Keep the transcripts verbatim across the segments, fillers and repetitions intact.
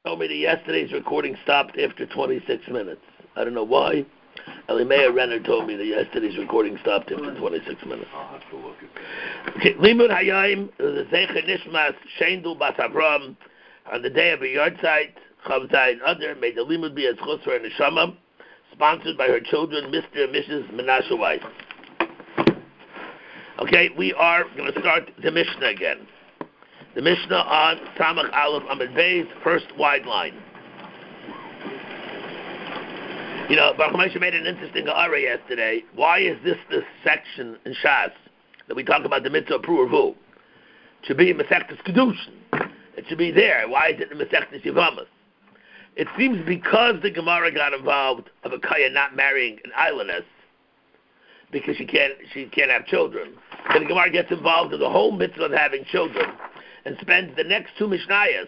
told me that yesterday's recording stopped after twenty-six minutes. I don't know why. Elimeir Renner told me that yesterday's recording stopped after twenty-six minutes. I'll have to look at that. Okay, Limud Hayayim, the Zecher Nishmas, Shendul Bas Avram, on the day of her yahrzeit, Chav Zayin Adar, may the Limud be as chus for her neshama, sponsored by her children, Mister and Missus Menashe Weiss. Okay, we are going to start the Mishnah again. The Mishnah on Samach Aleph Amud Beis, first wide line. You know, Baruch Moshe made an interesting Gemara yesterday. Why is this the section in Shas that we talk about the mitzvah Pru'ervu? It should be in Masechtas Kedushin. It should be there. Why is it in Masechtas Yevamos? It seems because the Gemara got involved of a Kaya not marrying an islandess because she can't she can't have children. Then the Gemara gets involved in the whole mitzvah of having children and spends the next two Mishnayos.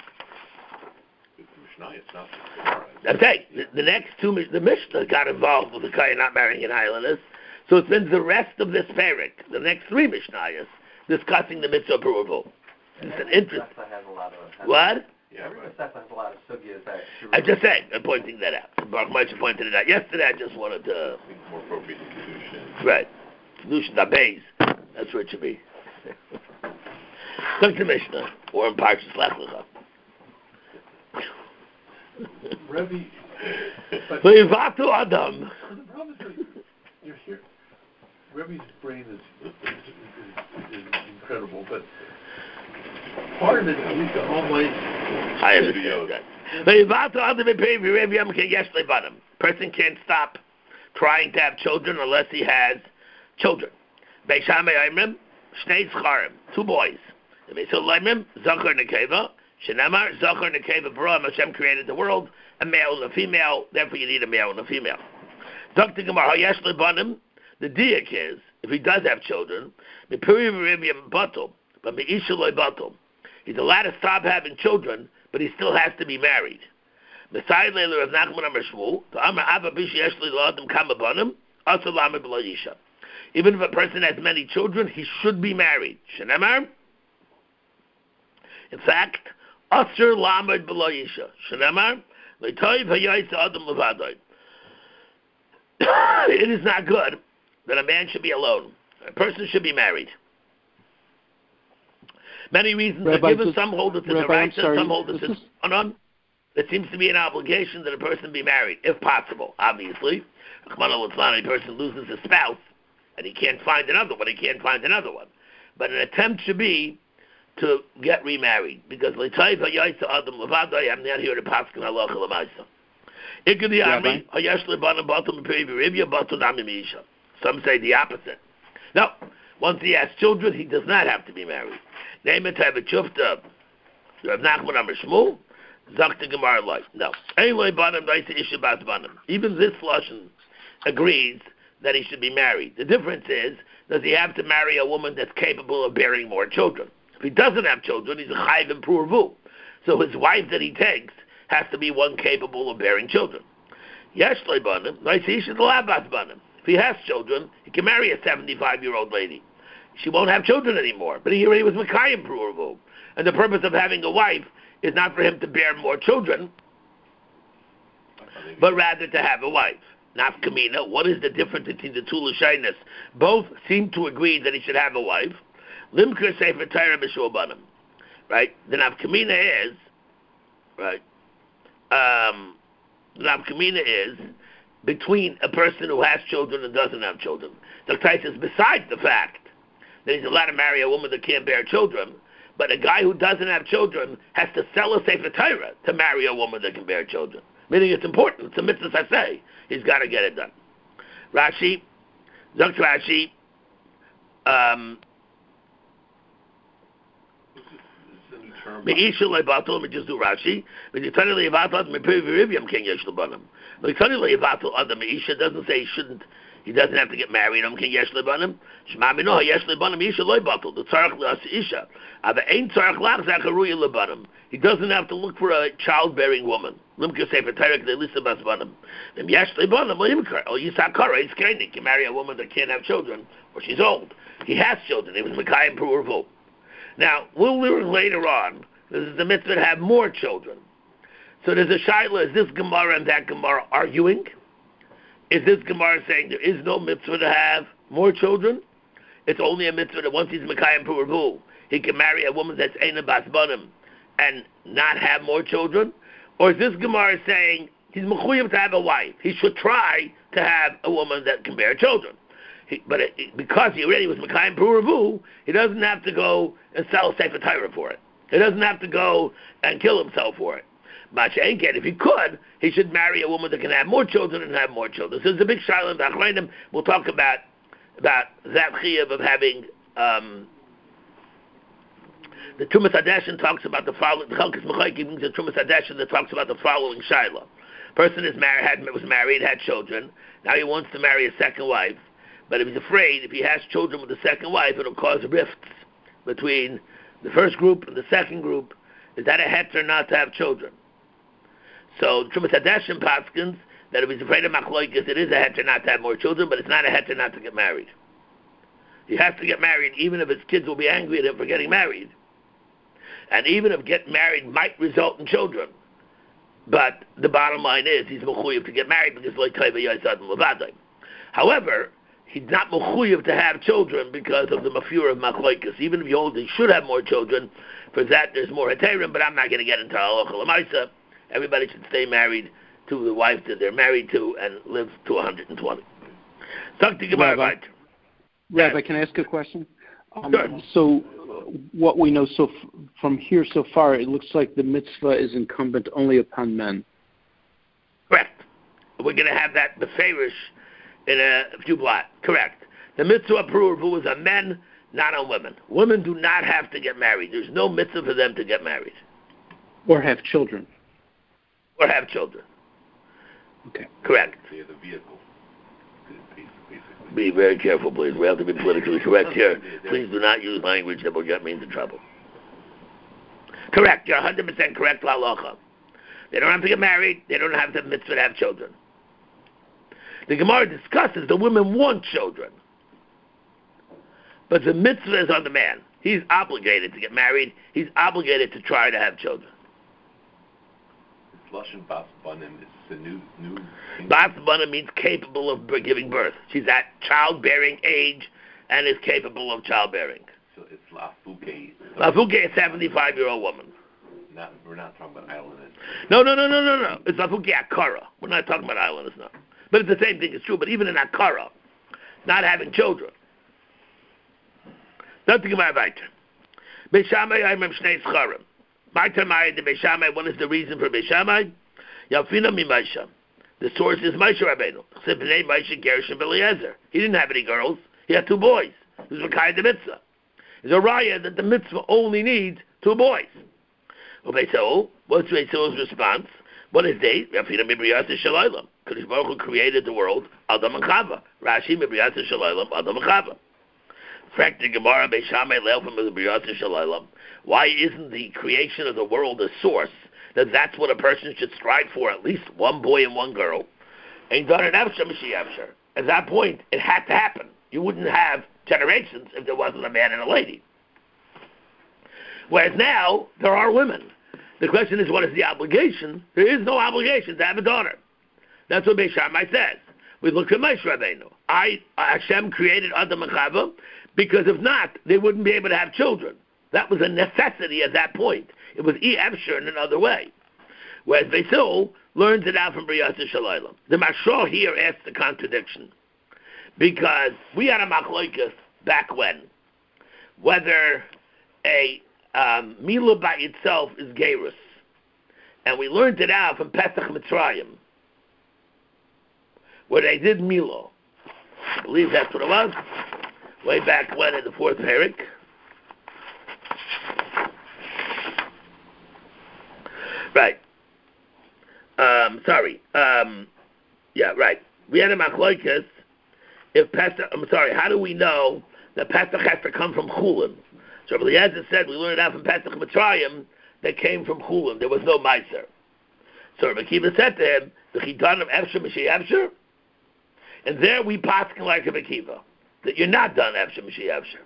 I'm saying, the, the next two, the Mishnah got involved with the Kaya not marrying an islandess, so it spends the rest of this parak, the next three Mishnayos, discussing the mitzvah Pru'ervu. It's an interest. What? Yeah, every Masechta has a lot of sugyas that. I'm just saying, I'm pointing that out. Baruch Moshe pointed it out yesterday. I just wanted to. More appropriate to Kedushin. Right. Kedushin Dabeis. That's where it should be. Come to Mishnah, or in Parshas Lech Lecha. Rebbe, but V'yivatu Adam. the problem is that you're here. Rebbe's brain is, is, is, is incredible, but part of it, at least the home life. I understand that. V'yivatu Adam v'pei v'rev yom ke'yesh lebanim. Person can't stop trying to have children unless he has children. Beis Shammai Oimrim, Shnei Zcharim, two boys. Beis Hillel Oimrim, Zachar Nekeva. Shenamar, Zachar Nekeva Bara, Hashem created the world, a male and a female, therefore you need a male and a female. Doctor Gemara, Hayesh Lebanim, the diak is, if he does have children, Mepuri V'Rivim Batul, but Me'isha Loi Batul. He's allowed to stop having children, but he still has to be married. Messiah Leila Rav Nachman Amar Shmuel, to Amar Abba Bishi Yesh Le'Ladim Kama Banim, Asa Lama B'Lo Yisha. Even if a person has many children, he should be married. Shenamar, in fact, Asr Lamed B'Lo Yisha. Shenamar, Le'toiv Hayayis Adam Levadoi. It is not good that a man should be alone. A person should be married. Many reasons Rabbi, are given. just, Some hold it to Rabbi, the right, sorry, some hold it to is... the on. It seems to be an obligation that a person be married, if possible, obviously. A person loses a spouse, and he can't find another one, he can't find another one. But an attempt should be to get remarried, because I'm not here to paskin halacha l'maisa. Ikadi amri hayesh lebanim batum b'perivya batum nami. Some say the opposite. No, once he has children, he does not have to be married. Name it have a chufta. Rav Nachman Amar Shmuel, zakta gemara like no. Anyway, banim daisa isha bat banim. Even this lashon agrees that he should be married. The difference is, does he have to marry a woman that's capable of bearing more children? If he doesn't have children, he's a chayiv in pru'ervu. So his wife that he takes has to be one capable of bearing children. Yesh lebanim, noisisha delabat banim. If he has children, he can marry a seventy-five-year-old lady. She won't have children anymore. But he already was mekayim pru'ervu. And the purpose of having a wife is not for him to bear more children, but rather to have a wife. Nafkamina, what is the difference between the two lashonos? Both seem to agree that he should have a wife. Limker sefer Torah b'shuabanim, right? The nafkamina is, right? Um, the nafkamina is between a person who has children and doesn't have children. The Torah says, besides the fact that he's allowed to marry a woman that can't bear children, but a guy who doesn't have children has to sell a sefer Torah to marry a woman that can bear children. Meaning it's important. It's a mitzvah saseh. He's got to get it done. Rashi, Zok Rashi, um, Me'isha le'vatul, let me just do Rashi. Me'itani le'vatul, me'peri v'rivyam ken yesh lebanim. Me'itani le'vatul, other Me'isha doesn't say he shouldn't, he doesn't have to get married, um ken yesh lebanim. Shema mino, yesh lebanim, Me'isha le'vatul, the tzarech le'as isha. Ava ein tzarech lach zacharuya lebanim. He doesn't have to look for a childbearing woman. Limker sefer Torah k'de'lisa bas banim. Them yesh lebanim, le'imkar, o yisakara, he's kainik. You marry a woman that can't have children, or she's old. He has children, he was Mekayim Pru'ervu. Now, we'll learn later on, this is the mitzvah to have more children. So there's a shaila, is this Gemara and that Gemara arguing? Is this Gemara saying there is no mitzvah to have more children? It's only a mitzvah that once he's Mekayim Puravu, he can marry a woman that's Eina Bas Banim and not have more children? Or is this Gemara saying he's Mechuyev to have a wife? He should try to have a woman that can bear children. He, but it, because he already was Mekayim Puravu, he doesn't have to go and sell a Sefer Torah for it. He doesn't have to go and kill himself for it. Mashenken, if he could, he should marry a woman that can have more children and have more children. So there's a big shaila in the Achrayim. We'll talk about about that chiyuv of having um, the Trumas Hadeshin talks about the following. The Chalkes Mechayikim brings the Trumas Hadeshin that talks about the following shaila. Person is married, had, was married, had children. Now he wants to marry a second wife, but if he's afraid if he has children with the second wife, it'll cause rifts between the first group and the second group. Is that a het or not to have children? So Trumas Hadeshin paskins that if he's afraid of machloikis, it is a heter not to have more children, but it's not a heter not to get married. He has to get married, even if his kids will be angry at him for getting married, and even if getting married might result in children. But the bottom line is he's mechuyev to get married because loy taiva yaisad levadai. However, he's not mechuyev to have children because of the mafur of machloikis. Even if you hold he should have more children, for that there's more heterim. But I'm not going to get into halacha l'maisa. Everybody should stay married to the wife that they're married to and live to one hundred twenty. Rabbi, Rabbi, can I ask a question? Um, sure. So, uh, what we know so f- from here so far, it looks like the mitzvah is incumbent only upon men. Correct. We're going to have that beferish in a few blot. Correct. The mitzvah approval is on men, not on women. Women do not have to get married. There's no mitzvah for them to get married. Or have children. Or have children. Okay. Correct. They're the vehicle. Basically. Be very careful, please. We have to be politically correct here. Please do not use language that will get me into trouble. Correct. You're one hundred percent correct, halacha. They don't have to get married. They don't have the mitzvah to have children. The Gemara discusses the women want children. But the mitzvah is on the man. He's obligated to get married. He's obligated to try to have children. Lashon Bas Banim is a new new. Bas Banim means capable of giving birth. She's at childbearing age and is capable of childbearing. So it's Lafuke. Lafuke is a seventy-five-year-old woman. Not, we're not talking about islanders. No, no, no, no, no, no. It's Lafuke Akara. We're not talking about islanders now. But it's the same thing. It's true. But even in Akara, not having children. Nothing about weiter. Beishamai Aimim Shnei Scharim. My Tamai the Beishamai, what is the reason for Beishamai? Yafina mi Maisha. The source is Maisha Rabbeinu. Sibnei Maisha Gershon Eliezer. He didn't have any girls. He had two boys. He was Makai the mitzvah. It's a raya that the mitzvah only needs two boys. Ubeisol, what's Beisol's response? What is they? Yafina mi Briyasa Shalaylam. Kadosh Baruch Hu created the world, Adam and Chava. Rashi mi Briyasa Shalaylam, Adam and Chava. Fact the Gemara Beishamai Leil from the Briyasa Shalaylam. Why isn't the creation of the world a source that that's what a person should strive for, at least one boy and one girl? And done an Efsher Mashi Efsher. At that point, it had to happen. You wouldn't have generations if there wasn't a man and a lady. Whereas now, there are women. The question is, what is the obligation? There is no obligation to have a daughter. That's what Beis Shammai says. We look at Moshe Rabbeinu. I, Hashem created Adam and Chava, because if not, they wouldn't be able to have children. That was a necessity at that point. It was E. Efsher in another way. Whereas Beisil learns it out from Briyasa Shalaylam. The Mashal here asks the contradiction. Because we had a machloikas back when, whether a um, Mila by itself is Gerus. And we learned it out from Pesach Mitzrayim, where they did Milo. I believe that's what it was. Way back when in the fourth Perik. Right. Um, sorry. Um, yeah, right. We had a machloikas. If Pesach, I'm sorry, how do we know that Pesach has to come from Chulin? So Rabbi Eliezer said we learned out from Pesach Mitzrayim that came from Chulin. There was no Meiser. So Rabbi Akiva said to him, the Chidan of Efsher M'shei Efsher, and there we paskin like Rabbi Akiva, that you're not done Efsher M'shei Efsher.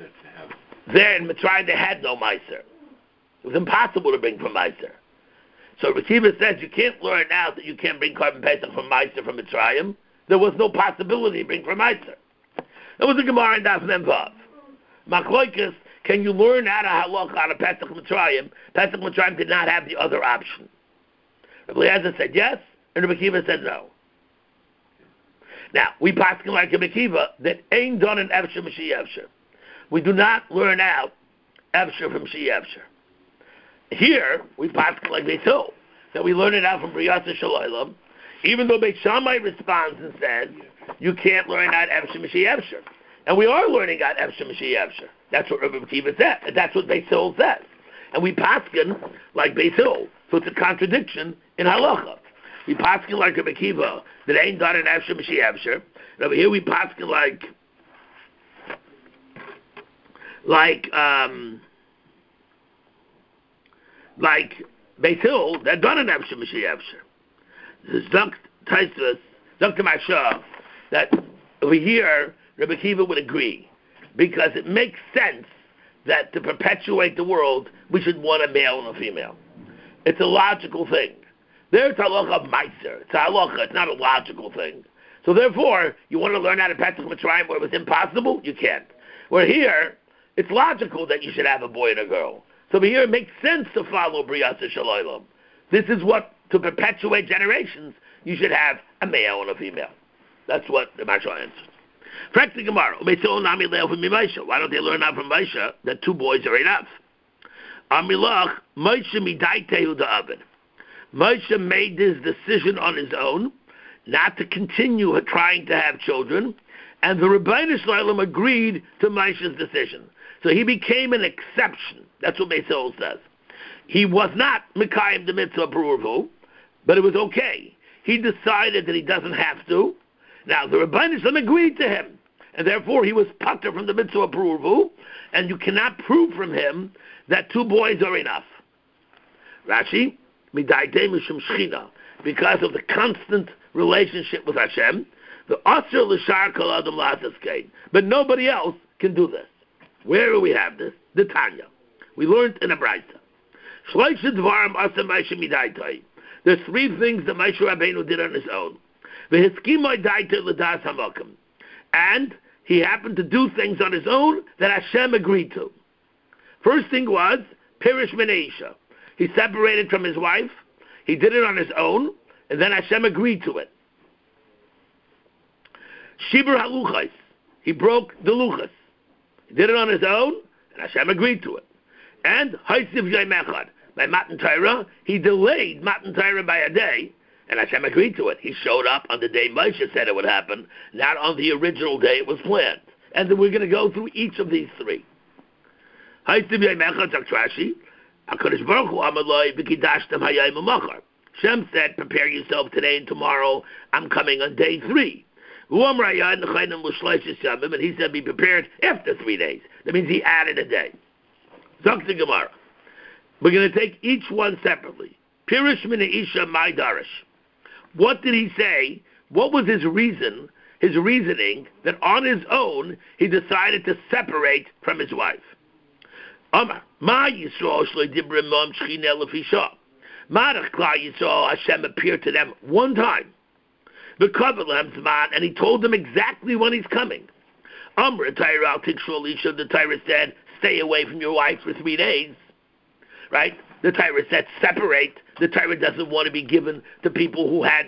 There in Mitzrayim they had no Meiser. It was impossible to bring from Meiser. So Rekiva says you can't learn out that you can't bring carbon pesach from Meiser from Mitzrayim. There was no possibility to bring from Meiser. That was the Gemara in Daf Memvav. Machloikas, can you learn out of halacha out of Pesach Mitzrayim? Pesach Mitzrayim did not have the other option. Rabbi Eliezer said yes, and Rabbi Kiva said no. Now, we paskin like Rabbi Kiva that ain't done in Efsher M'Shi Efsher. We do not learn out Efsher from Shi Efsher. Here, we paskin like they do, that we learn it out from Briyas Shalaylam, even though Beit Shammai responds and says, you can't learn out Efsher M'Shi Efsher. And we are learning out Efsher M'Shi Efsher. That's what Rabbi Kiva said, and that's what Beit Hillel says. And we paskin like Beit Hillel. So it's a contradiction in halacha. We paskin like Rabbi Kiva that ain't done in Efsher M'Shi Efsher. And over here we paskin like like um like Beit Hillel that done in Efsher M'Shi Efsher. This is Dr. Taisvus, Doctor Mashah, that over here Rabbi Kiva would agree, because it makes sense that to perpetuate the world we should want a male and a female. It's a logical thing. There it's halacha of meiser. It's a halacha. It's not a logical thing. So therefore, you want to learn how to Pesach Mitzrayim where it was impossible? You can't. Where here, it's logical that you should have a boy and a girl. So over here, it makes sense to follow Briyas Shalaylam. This is what, to perpetuate generations, you should have a male and a female. That's what the Mashal answers. Practically tomorrow. Why don't they learn out from Moshe that two boys are enough? Amilach, Moshe midaitehu da'avid. Moshe made this decision on his own, not to continue trying to have children, and the Rebbeinu Shlalem agreed to Moshe's decision. So he became an exception. That's what Beit Hillel says. He was not Mekayim the mitzvah Pururvu, but it was okay. He decided that he doesn't have to. Now, the Rebbeinu Shlalem agreed to him, and therefore he was patur from the mitzvah Pururvu, and you cannot prove from him that two boys are enough. Rashi, midaitei mishum shchina, because of the constant relationship with Hashem, the asr l'shar kol adam la'asas kein. But nobody else can do this. Where do we have this? The Tanya. We learned in a Braisa. Shloisha dvarim asa Moshe midaitei. There's three things that Moshe Rabbeinu did on his own. V'hiskimai daitei l'das hamakim. And he happened to do things on his own that Hashem agreed to. First thing was Pirish Meneisha. He separated from his wife. He did it on his own, and then Hashem agreed to it. Shibur haluchas. He broke the luchas. He did it on his own, and Hashem agreed to it. And Haisiv Yom Echad. By Matan Torah, he delayed Matan Torah by a day, and Hashem agreed to it. He showed up on the day Moshe said it would happen, not on the original day it was planned. And then we're going to go through each of these three. Haisiv Yom Echad, Rashi. HaKadosh Baruch Hu amaloi v'kidashtem hayayim u'machar. Shem said, prepare yourself today and tomorrow. I'm coming on day three. And he said, be prepared after three days. That means he added a day. Zok the Gemara. We're going to take each one separately. Pirish min isha my darish. What did he say? What was his reason, his reasoning, that on his own he decided to separate from his wife? Amar, Ma Yisrael shloi dibrim mom shchina lefisha. Marach Klal Yisrael, Hashem appeared to them one time. V'kavod lehem zman, and he told them exactly when he's coming. Amr Torah al tikshul lisha, the Torah said, stay away from your wife for three days. Right? The Torah said, separate. The Torah doesn't want to be given to people who had,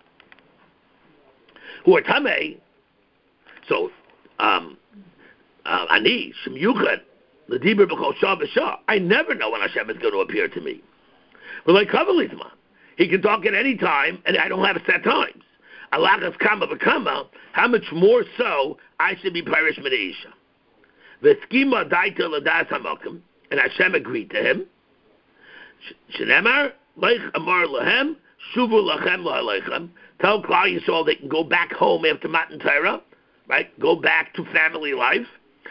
who are tamei. So, um, uh, ani shem yuchad. I never know when Hashem is going to appear to me. But like Kabbalisman, he can talk at any time, and I don't have set times. Alachas kama v'kama, how much more so I should be Parish Medeisha. V'skima daita l'das hamakim, and Hashem agreed to him. Shenemar, leich amar lahem, shuvu lachem la'aleichem, tell Klal Yisrael they can go back home after Matan Torah, right? Go back to family life.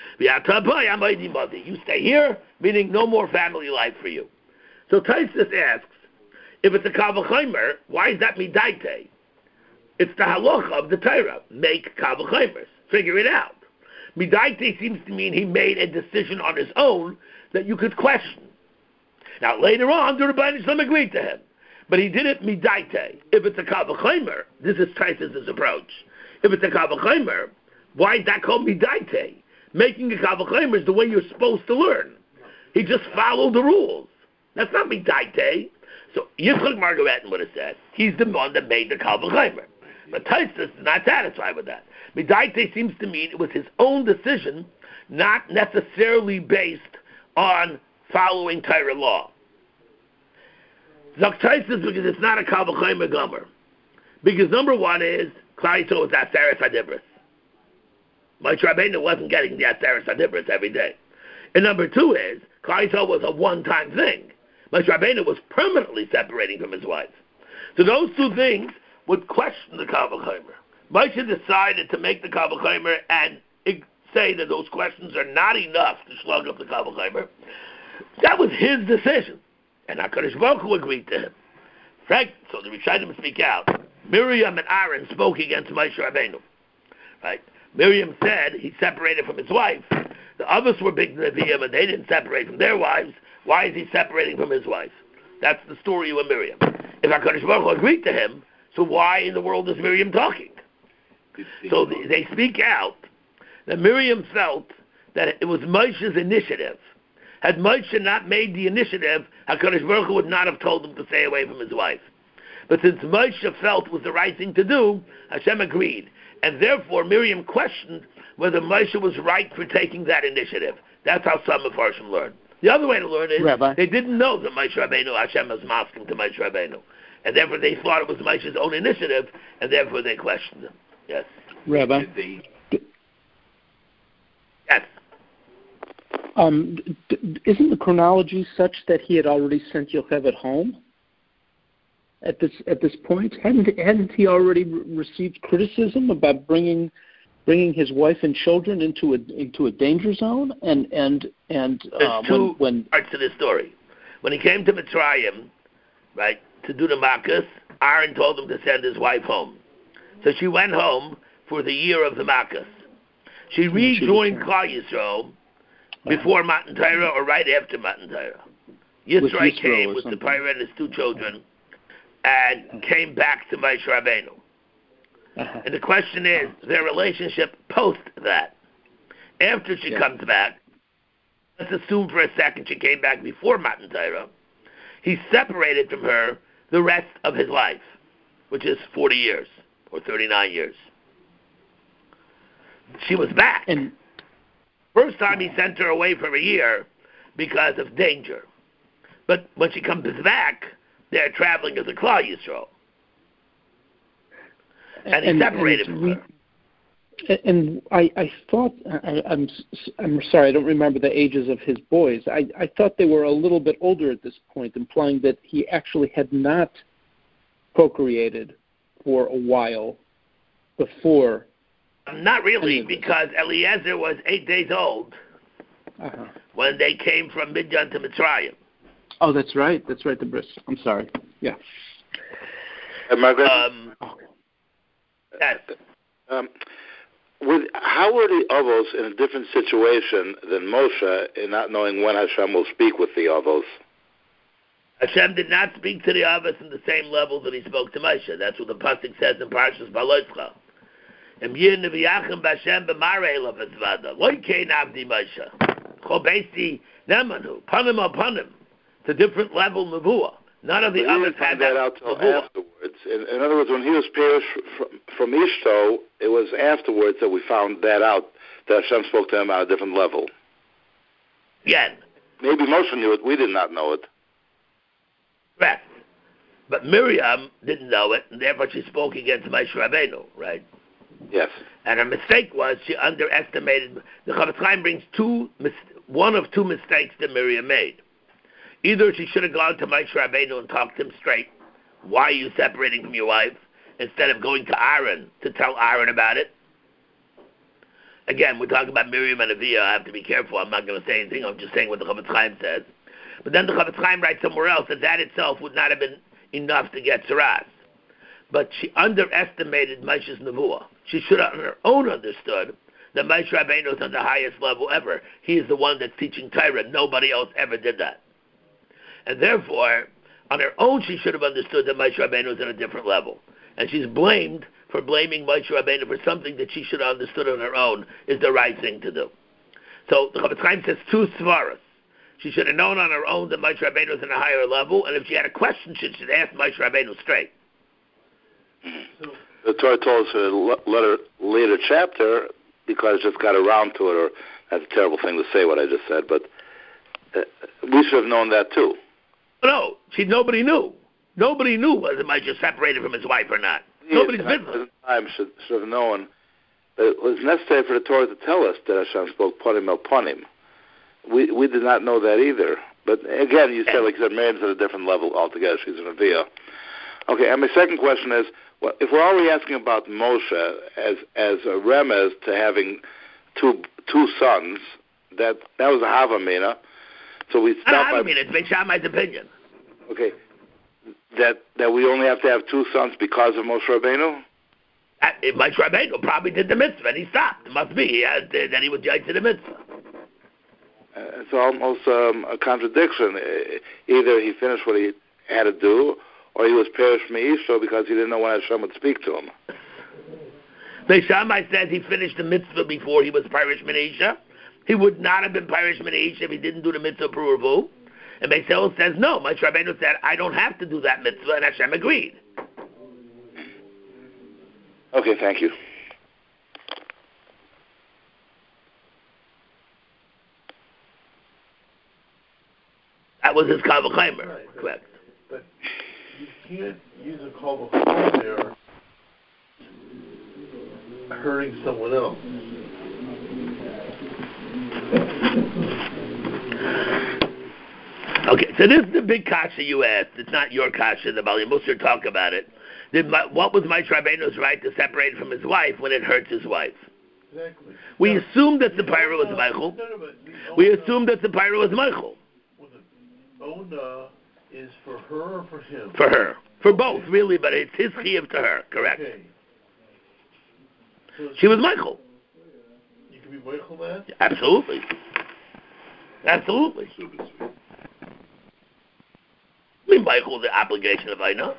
You stay here, meaning no more family life for you. So Taisus asks, if it's a Kavachaimer, why is that midaite? It's the halacha of the Torah. Make Kavachaimers. Figure it out. Midaite seems to mean he made a decision on his own that you could question. Now later on, the Rebbeinu Shalom agreed to him. But he did it midaite. If it's a kavachomer, this is Taisus' approach. If it's a kavachomer, why is that called midaite? Making a kavachomer is the way you're supposed to learn. He just followed the rules. That's not midaite. So Yitzchak Margaretin would have said he's the one that made the kavachomer. But Taisus is not satisfied with that. Midaite seems to mean it was his own decision, not necessarily based on following Torah law. Zok Taisus because it's not a kavachomer gomer. Because number one is Klal Yisrael was Aseres Hadibros. Moshe Rabbeinu wasn't getting the Aseres Hadibros every day. And number two is Klal Yisrael was a one-time thing. Moshe Rabbeinu was permanently separating from his wife. So those two things would question the kavachomer. Moshe decided to make the kavachomer and say that those questions are not enough to slug up the kavachomer. That was his decision. And HaKadosh Baruch Hu agreed to him. Frank, so the Rishonim speak out. Miriam and Aaron spoke against Moshe Rabbeinu. Right? Miriam said he separated from his wife. The others were big Nevi'im and they didn't separate from their wives. Why is he separating from his wife? That's the story of Miriam. If HaKadosh Baruch Hu agreed to him, so why in the world is Miriam talking? So they, they speak out that Miriam felt that it was Moshe's initiative. Had Moshe not made the initiative, HaKadosh Baruch Hu would not have told him to stay away from his wife. But since Moshe felt it was the right thing to do, Hashem agreed. And therefore Miriam questioned whether Moshe was right for taking that initiative. That's how some of Harshim learned. The other way to learn is Rabbi. They didn't know that Moshe Rabbeinu, Hashem was masking to Moshe Rabbeinu. And therefore they thought it was Moshe's own initiative, and therefore they questioned him. Yes. Rabbi. Yes. Um, d- d- isn't the chronology such that he had already sent Yocheved home at this at this point? Hadn't hadn't he already re- received criticism about bringing bringing his wife and children into a into a danger zone? And and and uh, There's two when, when parts to this story. When he came to Mitzrayim, right, to do the Makkos, Aaron told him to send his wife home. So she went home for the year of the Makkos. She rejoined Klal Yisrael before Matan Torah or right after Matan Torah. Yisrael came with the Pirate and his two children and came back to Moshe Rabbeinu. Uh-huh. And the question is, their relationship post that. After she yeah. comes back, let's assume for a second she came back before Matan Torah, he separated from her the rest of his life, which is forty years or thirty-nine years. She was back. And first time he sent her away for a year because of danger. But when she comes back, they're traveling as a Klal Yisrael. And he and, separated and from her. And I, I thought, I, I'm I'm sorry, I don't remember the ages of his boys. I, I thought they were a little bit older at this point, implying that he actually had not procreated for a while before. Not really, because Eliezer was eight days old uh-huh. when they came from Midian to Mitzrayim. Oh, that's right. That's right, the bris. I'm sorry. Yeah. Uh, Margaret? Um, yes. Um, with, how were the Avos in a different situation than Moshe in not knowing when Hashem will speak with the Avos? Hashem did not speak to the Avos in the same level that he spoke to Moshe. That's what the pasuk says in Parshas Balotcha. Em yir neviyachem b'Hashem b'marei lefetzvada. Lo yikein avdi Moshe. Cho beisi nemanu. Panim al panim. It's a different level nevuah. None of the others had that, that out till nevuah. afterwards. In, in other words, when he was perished from, from Ishto, it was afterwards that we found that out, that Hashem spoke to him at a different level. Again. Maybe Moshe knew it. We did not know it. Correct. But Miriam didn't know it, and therefore she spoke against Moshe Rabbeinu, right? Yes. And her mistake was she underestimated. The Chafetz Chaim brings two, one of two mistakes that Miriam made. Either she should have gone to Moshe Rabbeinu and talked to him straight. Why are you separating from your wife? Instead of going to Aaron to tell Aaron about it. Again, we're talking about Miriam and Aviyah. I have to be careful. I'm not going to say anything. I'm just saying what the Chafetz Chaim says. But then the Chafetz Chaim writes somewhere else that that itself would not have been enough to get Saras. But she underestimated Moshe's nevuah. She should have on her own understood that Moshe Rabbeinu is on the highest level ever. He is the one that's teaching Torah. Nobody else ever did that. And therefore, On her own, she should have understood that Moshe Rabbeinu was at a different level. And she's blamed for blaming Moshe Rabbeinu for something that she should have understood on her own is the right thing to do. So the Chofetz Chaim says two svaras. She should have known on her own that Moshe Rabbeinu was in a higher level, and if she had a question, she should ask Moshe Rabbeinu straight. So, the Torah told us a later, later chapter, because it just got around to it, or that's a terrible thing to say what I just said, but uh, we should have known that too. No, she, nobody knew. Nobody knew whether Moshe separated from his wife or not. He Nobody's business. Time should, should have known that it was necessary for the Torah to tell us that Hashem spoke Ponim El Ponim. We we did not know that either. But again, you said, like you said, Miriam's at a different level altogether. She's an Aviyah. Okay, and my second question is, well, if we're already asking about Moshe as as a remez to having two two sons, that that was a Havamina. So we stop. I mean, it's Beit Shammai's opinion. Okay, that that we only have to have two sons because of Moshe Rabbeinu. Uh, Moshe Rabbeinu probably did the mitzvah and he stopped. It must be he had, uh, that he would judge to the mitzvah. Uh, it's almost um, a contradiction. Either he finished what he had to do, or he was perished me'isho because he didn't know when Hashem would speak to him. Beit Shammai says he finished the mitzvah before he was perished me'isha. He would not have been perished me'isha if he didn't do the mitzvah pruvu. And Beis Hillel says no. Moshe Rabbeinu said, I don't have to do that mitzvah, and Hashem agreed. Okay, thank you. That was his Kal V'chomer, right, but, correct. But you can't use a Kal V'chomer hurting someone else. Okay, so this is the big kasha you asked. It's not your kasha. The Bali Musar talk about it. Did, what was Moshe Rabbeinu's right to separate from his wife when it hurts his wife? Exactly. We now, assumed that the pyro was Michael. We assumed that the pyro was Michael. Well, the Ona is for her or for him? For her. For okay. both, really, but it's his chiyuv to her, correct. Okay. So she was Michael. You can be Michael that? Absolutely. Absolutely. I mean, Michael, the obligation of I know.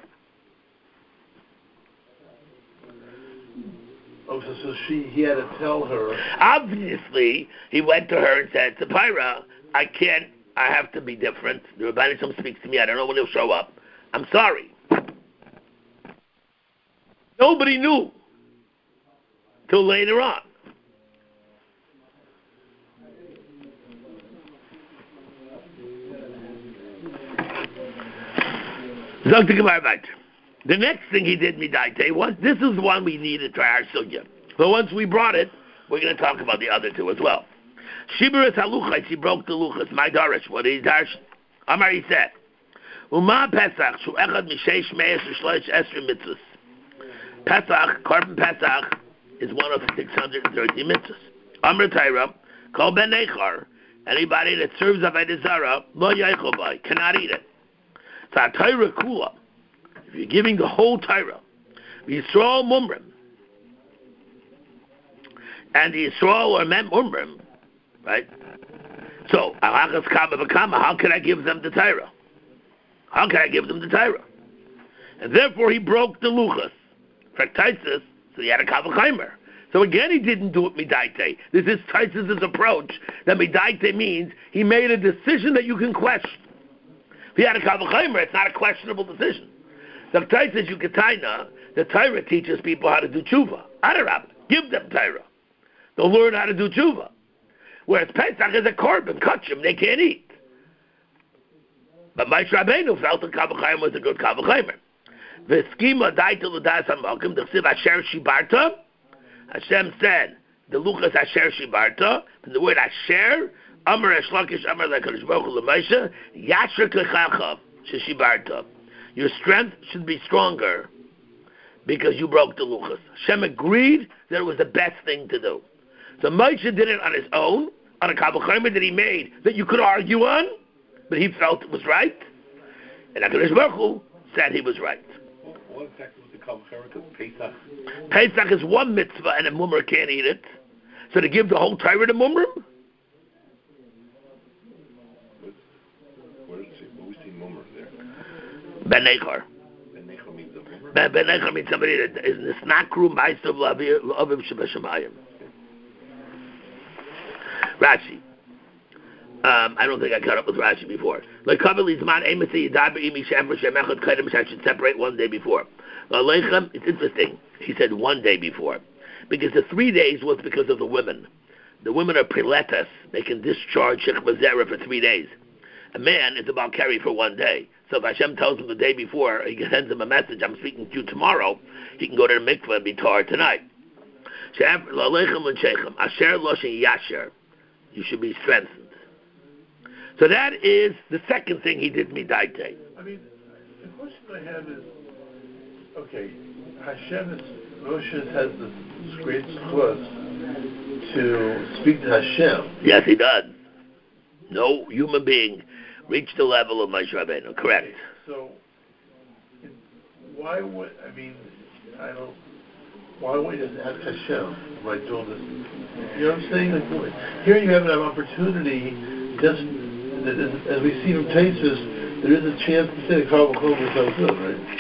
Oh, so, so she, he had to tell her. Obviously, he went to her and said, Sapira, I can't, I have to be different. The Rebbeinu Shalom speaks to me, I don't know when he'll show up. I'm sorry. Nobody knew till later on. The next thing he did, Midaite, was this is the one we needed to our sugya. But once we brought it, we're going to talk about the other two as well. Shiburis haluchais, he broke the luchas. My darish, what did he darish? Amar, he said, Uma Pesach, shu echad mishesh me'es u'shloish esri mitzvahs. Pesach, Korban Pesach, is one of six hundred thirty mitzvahs. Amar Taira, kol ben nechar, anybody that serves avodah zarah, lo yaichol bai, cannot eat it. So Taira kula, if you're giving the whole Torah, Yisrael Mumrim, and the Yisrael or Mem Mumrim, right? So, how can I give them the Torah? How can I give them the Torah? And therefore he broke the Luchas. Fraktaisis, so he had a Kal V'chomer. So again he didn't do it Midaite. This is Taisis' approach, that Midaite means he made a decision that you can question. If he had a Kal V'chomer, it's not a questionable decision. The Torah says you kataina, the Torah teaches people how to do tshuva. Adarab, give them Torah. They'll learn how to do tshuva. Whereas Pesach is a korban, kachim, they can't eat. But Moshe Rabbeinu felt that Kal V'chomer was a good Kal V'chomer. V'skima daita l'das ha'malkim, d'chsiv asher shibarta. Hashem said, the luchas asher shibarta, from the word asher, amar eshlakish, amar l'kadosh baruch hu l'moshe, yasher klechacha, sheshibarta. Your strength should be stronger because you broke the luchas. Hashem agreed that it was the best thing to do. So Moshe did it on his own, on a Kal V'chomer that he made that you could argue on, but he felt it was right. And HaKadosh Baruch Hu said he was right. What, what exactly was the Kal V'chomer? Pesach? Pesach is one mitzvah and a mummer can't eat it. So to give the whole Torah to mummer? Where does it say? Where we see mummer there? Ben Nechor. Ben Nechor means a woman? Ben, ben Nechor means somebody that is Nisnakru Meister L'Avim Shebeshamayim. Rashi. Um, I don't think I caught up with Rashi before. Like Kabbalizman Amasi Yadaber Imi Shemra Shemechad Kedem, I should separate one day before. L'Aleichem, it's interesting. He said one day before, because the three days was because of the women. The women are preletas; they can discharge Shechma Zera for three days. A man is about carry for one day. So if Hashem tells him the day before, he sends him a message, I'm speaking to you tomorrow, he can go to the mikveh and be tar tonight. You should be strengthened. So that is the second thing he did midaite. I mean, the question I have is, okay, Hashem is, Moshe has this great zchus to speak to Hashem. Yes, he does. No human being reached the level of Moshe Rabbeinu. Correct. Okay, so, why would, I mean, I don't, why wouldn't you just ask Hashem, am I doing this? You know what I'm saying? Like, here you have an opportunity, just, as we see from Tosfos, there is a chance to say the Kol V'Chol is good, right?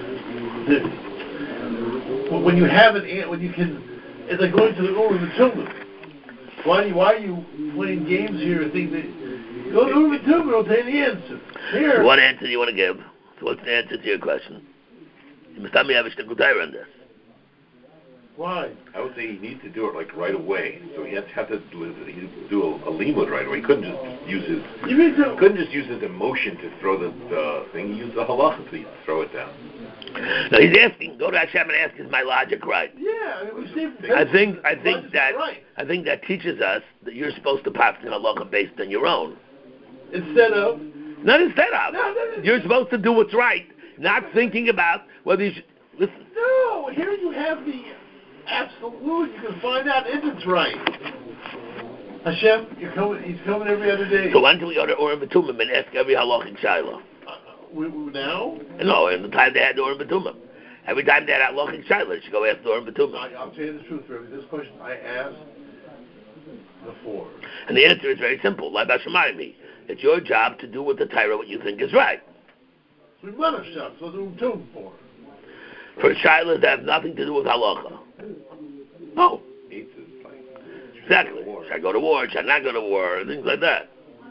The, when you have an, when you can, it's like going to the Urim and Tumim. Why, why are you playing games here and think that, go to Urim and Tumim, it'll tell you the answer. Here. So what answer do you want to give? So what's the answer to your question? You must tell me have a shtickle tire on this. Why? I would say he needs to do it like right away. So he had to have to do, he do a, a limud right away. He couldn't just use his. You mean to, couldn't just use his emotion to throw the, the thing. He used the halacha to throw it down. No, he's asking. Go to Hashem and ask, "Is my logic right?" Yeah, I mean, we see. I think. I think that. Right. I think that teaches us that you're supposed to pass the halacha based on your own. Instead of. Not instead of. No, no, no, you're supposed to do what's right, not thinking about whether you should listen. No, here you have the. Absolute, you can find out if it's right. Hashem, you're coming. He's coming every other day. So why don't we go to Urim B'Tumim and ask every halachic shiloh? Uh, we, we, now? No, in the time they had the Urim B'Tumim. Every time they had halachic shiloh, you should go ask the Urim B'Tumim. I, I'll tell you the truth, Rabbi. This question I asked before. And the answer is very simple. Like me, it's your job to do with the Torah what you think is right. So we run a shop. So what do we do for? For shilohs that have nothing to do with halacha. No. Exactly. Should I go to war? Should I not go to war? Things like that.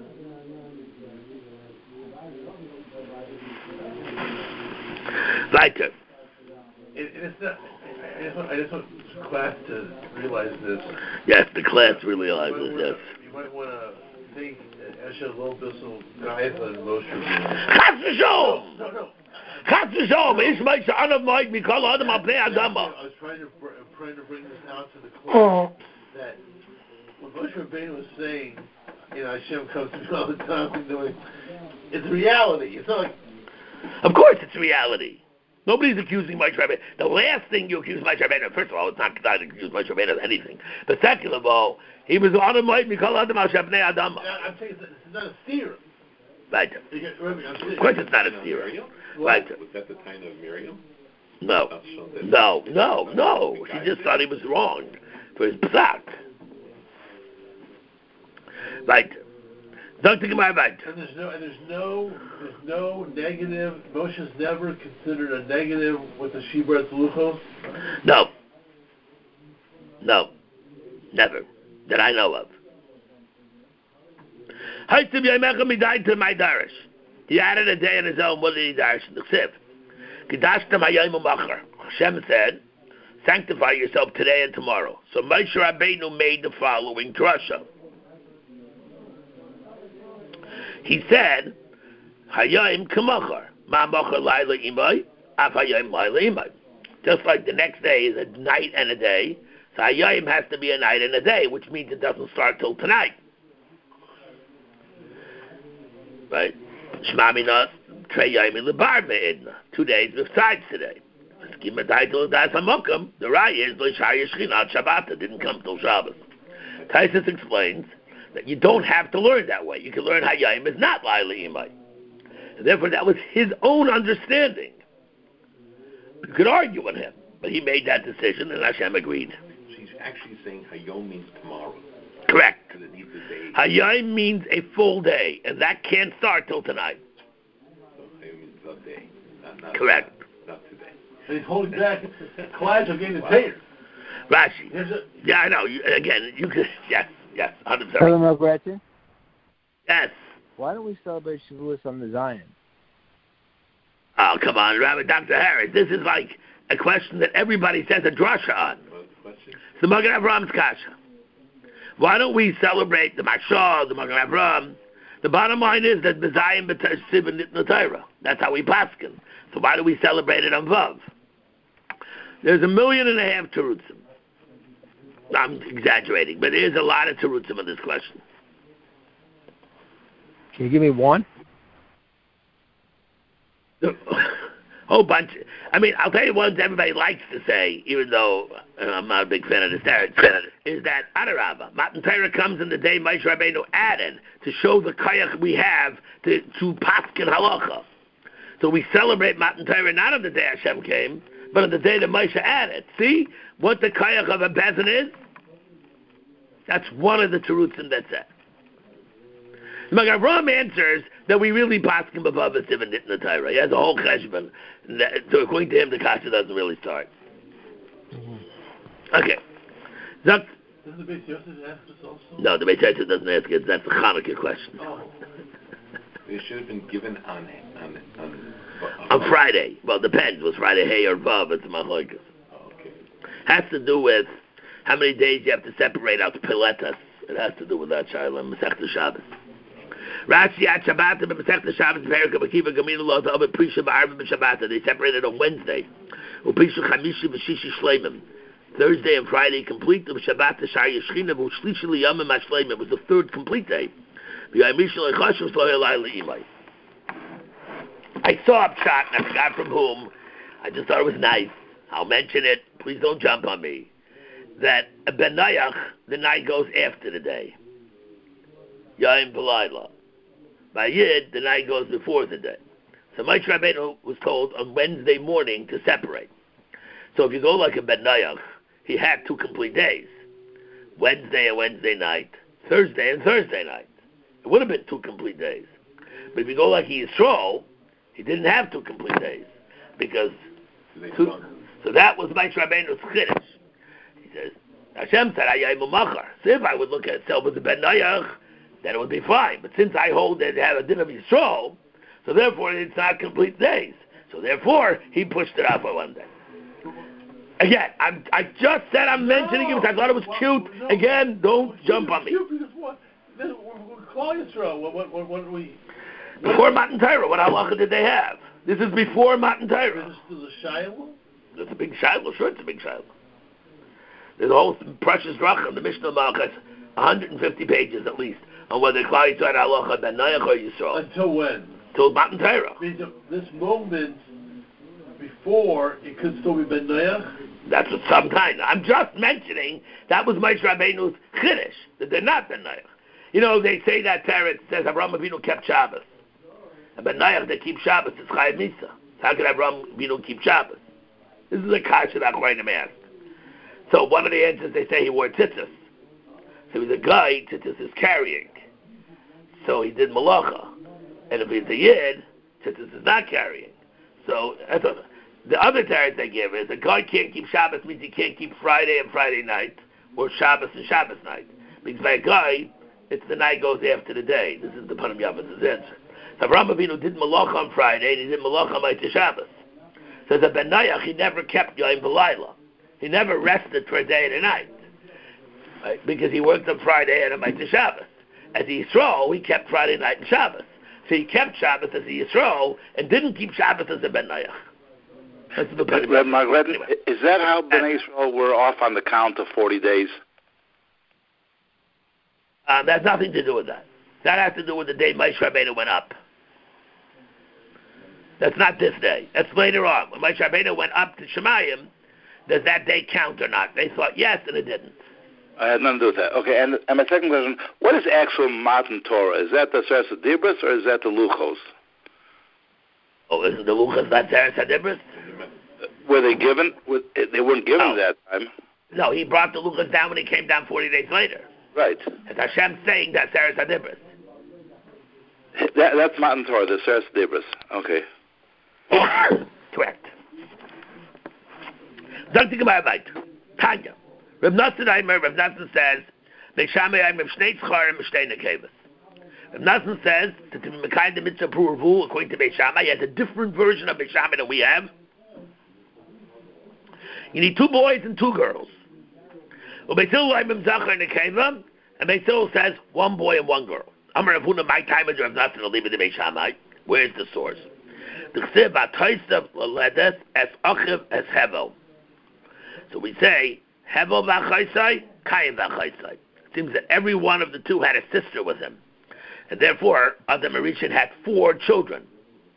Weiter. It, it's not. I just, want, I just want the class to realize this. Yes, the class realizes this. You might want to think Esha a little bit so guys on Moshe. Chas v'sholom. No, no. Chas v'sholom. Ish mei she'anav moed mikol adam al pnei adama. I was trying to I'm trying to bring this out to the class that what Moshe Rabbeinu was saying, you know, Hashem comes to me all the time and doing. It's reality. It's not like. Of course, it's reality. Nobody's accusing Moshe Rabbeinu. The last thing you accuse Moshe Rabbeinu, first of all, it's not time to accuse Moshe Rabbeinu of anything. But second of all, he was on a might mikol adam al pnei adama. I'm saying it's not a theorem. Right. Of course, it's not a theorem. Right. Was that the time of Miriam? No. No, no, no. She just thought he was wrong for his psak. Right. Doctor Gemara, right. And there's no, and there's no, there's no negative. Moshe's never considered a negative with the Shibrat Luchos. No. No. Never. That I know of. He added a day on his own. What did he darish in the Ksiv? Hashem said, sanctify yourself today and tomorrow. So Moshe Rabbeinu made the following drasha. He said, Hayayim kamachar, ma machar laila imay, af hayayim laila imay. Just like the next day is a night and a day, so Hayayim has to be a night and a day, which means it doesn't start till tonight. Right? Shmamina trey yayim lebar me'idna. Two days besides today. The title of Das HaMokam, the Raya is L'Shaya Shechinat Shabbat. It didn't come till Shabbos. Taisus explains that you don't have to learn that way. You can learn Hayayim is not Laila Imay. And therefore that was his own understanding. You could argue with him, but he made that decision and Hashem agreed. She's actually saying Hayom means tomorrow. Correct. Because it needs a day. Hayayim means a full day, and that can't start till tonight. So Hayom means the day. Not, Correct. Not, not today. And he's holding back clients are getting the tater. Rashi. A, yeah, I know. You, again, you could. Yes, yes. one hundred percent. Hello, Mark Gretchen. Yes. Why don't we celebrate Shavuos on the Zion? Oh, come on, Rabbi Doctor Harris. This is like a question that everybody says a drasha on. What's the question? It's the Magen Avram's kasha. Why don't we celebrate the Mashal, the Magen Avram? The bottom line is that the Zion b'Tashib and Nitna Torah. That's how we paskin. So why do we celebrate it on Vav? There's a million and a half terutzim. I'm exaggerating, but there's a lot of terutzim on this question. Can you give me one? Whole bunch. I mean, I'll tell you ones everybody likes to say, even though uh, I'm not a big fan of this teretz, is that Adarabah, Matan Torah comes in the day Moshe Rabbeinu added to show the kayach we have to, to paskin halacha. So we celebrate Matan Torah not on the day Hashem came, but on the day that Moshe added. See what the kayach of a bezin is? That's one of the terutzim that's it. Magen Avram answers that we really paskin above us even Nitna Torah. He has a whole cheshbon. So according to him, the kasha doesn't really start. Mm-hmm. Okay. That's, does the Beis Yosef ask us also? No, the Beis Yosef doesn't ask it. That's a Hanukkah question. Oh. It should have been given on on on, on, on Friday. Well, it depends. Was Friday hay or vav? It's machlokas. Oh, okay. Has to do with how many days you have to separate out the piletas. It has to do with that Shiloh Masechta Shabbos. Rashi at Shabbat and Masechta Shabbos Perika Bakiva Gamina Lo Ta'Ovet Prisha Ba'arba B'Shabbat. They separated on Wednesday. Upisha Chamishi V'Shishi Shleimim. Thursday and Friday complete. The Shabbat the Shar Yeshchina V'Shlishi L'Yamim HaShleimim was the third complete day. I saw a shot and I forgot from whom. I just thought it was nice. I'll mention it. Please don't jump on me. That a Ben Nayach, the night goes after the day. Yaim B'Layla. By Yid, the night goes before the day. So Moshe Rabbeinu was told on Wednesday morning to separate. So if you go like a Ben Nayach, he had two complete days. Wednesday and Wednesday night. Thursday and Thursday night. It would have been two complete days. But if you go like he Yisrael, he didn't have two complete days. Because, two, so that was Moshe Rabbeinu's chiddush. He says, Hashem said, Ayayim Machar. So if I would look at itself as a Ben Nayach, then it would be fine. But since I hold that they have a din of Yisrael, so therefore it's not complete days. So therefore, he pushed it out for one day. Again, I'm, I just said I'm no, mentioning it because I thought it was cute. No, Again, don't jump on me. Cute because what? This, Klal Yisrael, what, what, what, what we... Before Matan Torah, what halacha did they have? This is before Matan Torah. Is this a Shiloh? It's a big Shiloh, sure it's a big Shiloh. There's a whole precious drachim, the Mishnah Malchus, one hundred fifty pages at least, on whether Klal Yisrael halacha ben Nayach or Yisrael. Until when? Until Matan Torah. Means this moment before, it could still be ben Nayach? That's what some time. I'm just mentioning that was Moshe Rabbeinu's chiddush, that they're not ben Nayach. You know, they say that Teretz says Avraham Avinu kept Shabbos. And Ben Nayach, they keep Shabbos. It's Chayav Misa. How can Avraham Avinu keep Shabbos? This is a kasha that Choranim asked. So one of the answers, they say he wore tzitzis. So he's a guy, tzitzis is carrying. So he did malacha. And if he's a yid, tzitzis is not carrying. So that's what, the other Teretz they give is a guy can't keep Shabbos means he can't keep Friday and Friday night, or Shabbos and Shabbos night. Because by a guy, it's the night goes after the day. This is the Panim Yavas' answer. So Avraham Avinu did Malach on Friday, and he did Malach on Motzei Shabbos. So the Ben Nayach, he never kept Yom V'Layla. He never rested for a day and a night. Right? Because he worked on Friday and on Motzei Shabbos. As a Yisrael, he kept Friday night and Shabbos. So he kept Shabbos as a Yisrael, and didn't keep Shabbos as a Ben Nayach. That's the Panim Yavas. Anyway. Is that how Ben Yisrael were off on the count of forty days? Um, that has nothing to do with that. That has to do with the day Moshe Rabbeinu went up. That's not this day. That's later on. When Moshe Rabbeinu went up to Shemayim, does that day count or not? They thought yes, and it didn't. I had nothing to do with that. Okay, and, and my second question, what is actual Matan Torah? Is that the Seres HaDibros or is that the Luchos? Oh, isn't the Luchos not Seres HaDibros? Were they given? They weren't given no. that time. No, he brought the Luchos down when he came down forty days later. Right. It's Hashem saying that Seres HaDibros. That, that's Matan Torah, the Seres HaDibros. Okay. Correct. Don't about it. Tanya. Reb Nassan Eimer, Reb Nassan says, Beishamai Eimer Shnei Tzcharim Shnei Nekevus. Reb Nassan says that to be Mekayim the Mitzvah Pruvu, according to Beishamai, he has a different version of Beishamai than we have. You need two boys and two girls. Ubeitzil Eimer Zachar Nekeva, and Beisil says one boy and one girl. Amar Rav Huna, my time is Reb Nassan, I'll leave it to Beishamai. Where's the source? The Chsiv Atoysav Ledes Es Achiv Es Hevel. So we say Hevel V'Chaisai, Kayim V'Chaisai. It seems that every one of the two had a sister with him, and therefore Adam Arishan had four children: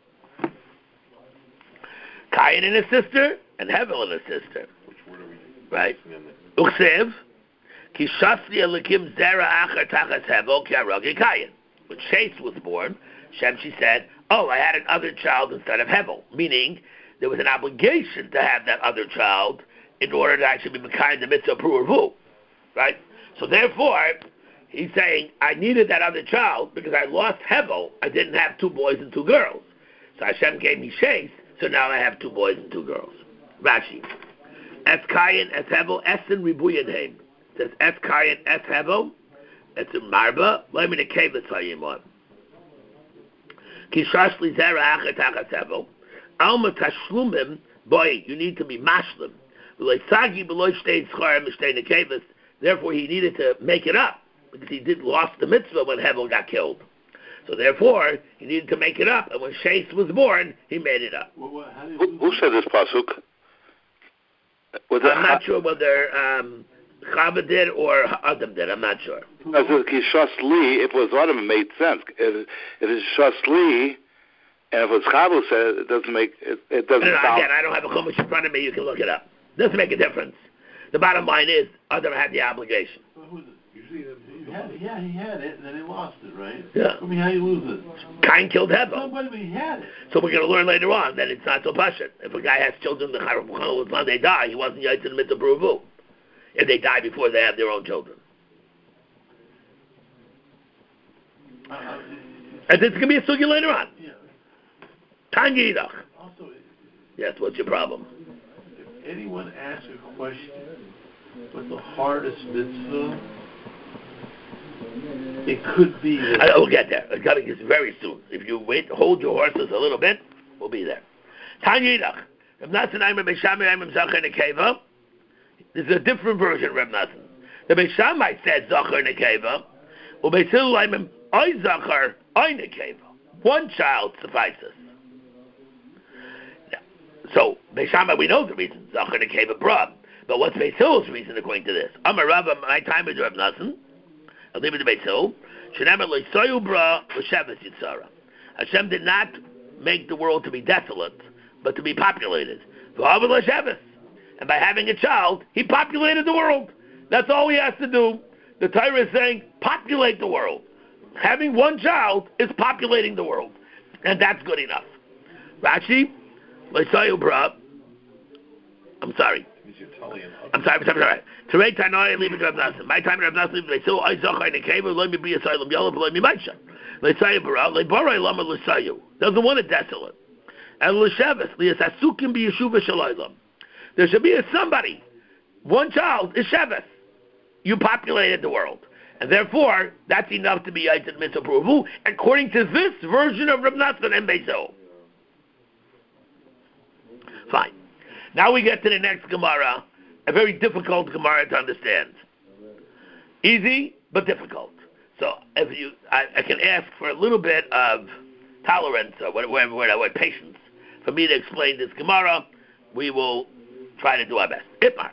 Kayin and his sister, and Hevel and his sister. Which word are we? Right. Uchsev Ki Shasli Elikim Zera Achar Tachas Hevel Ki Aragi Kayin. When Shais was born, Shemshi said, "Oh, I had another child instead of Hevel," meaning there was an obligation to have that other child in order to actually be kind of mitzvah pruvu, right? So therefore, he's saying, I needed that other child because I lost Hevel. I didn't have two boys and two girls. So Hashem gave me Shais, so now I have two boys and two girls. Rashi. Es Kayin, Es Hevel, Essen Ribuyadheim. It says, Es Kayin, Es Hevel, it's in Marba, Lemon Kevis Hayimon. Kishashli Zera Achat Achat Hevel. Alma Tashlumim, boy, you need to be mashlim. Therefore, he needed to make it up because he did lost the mitzvah when Hevel got killed. So therefore, he needed to make it up, and when Shais was born, he made it up. Well, what, how do you, Who, who said this pasuk? Was I'm not sure whether um, Chava did or Adam did. I'm not sure. As Shas Li, if it was Adam, it made sense. If, if it's Shas Li, and if it's Chava said, it doesn't make it. It doesn't. No, no, sound. again, I don't have a chumash in front of me. You can look it up. Doesn't make a difference. The bottom line is, Adam had the obligation. well, who's it? Usually, he had it, yeah, he had it, and then he lost it, right? Yeah. I mean, how you lose it? Cain killed Hevel. Nobody, but he had it. So we're going to learn later on that it's not so pashut. If a guy has children, the Chayim they die, he wasn't yet to the mitzvah pruvu. If they die before they have their own children. Uh, uh, And it's going to be a sugya later on. yeah. Tanya Yidach. Also, Yes, what's your problem? if anyone asks a question, what's the hardest mitzvah? It could be that. I, we'll get there. It's coming very soon. If you wait, hold your horses a little bit, we'll be there. Tanya Yidach. Reb Nassan Aimer Beishamai Aimer Zachar Nekeva. This is a different version of Reb Nassan. The Beishamai said Zachar Nekeva. Ubeisil Aimer Oy Zachar Oy Nekeva. One child suffices. Now, so Beishamai, we know the reason Zachar Nekeva brought. But what's Beisil's reason according to this? Amar Rava, my time is Reb Nassan. I'll leave it to Beisil. Shenemar Loisoyu Bra L'Sheves Yitzara. Hashem did not make the world to be desolate, but to be populated. And by having a child, he populated the world. That's all he has to do. The Torah is saying, populate the world. Having one child is populating the world. And that's good enough. Rashi, L'Sayu Bra, I'm sorry. I'm sorry, I'm sorry, I'm sorry. Terei Tanoi, leave it to Rav Nassan. My time Rav Nassan, leave it to Rav Nassan. I Zachar, let me be a Salem Yellow, let me Maisha. L'Sayu Bra, L'Barai Lama L'Sayu. Doesn't want it desolate. And L'Sheves, L'Yasasukim B'Yeshuva Shalaylam. There should be a somebody. One child is Sheves. You populated the world. And therefore, that's enough to be Yitzhak Mitzvah Pruvu, according to this version of Rav Nassan and Beisil. Fine. Now we get to the next Gemara, a very difficult Gemara to understand. Easy, but difficult. So if you, I, I can ask for a little bit of tolerance, or whatever word I want, patience, for me to explain this Gemara. We will try to do our best. Itmar.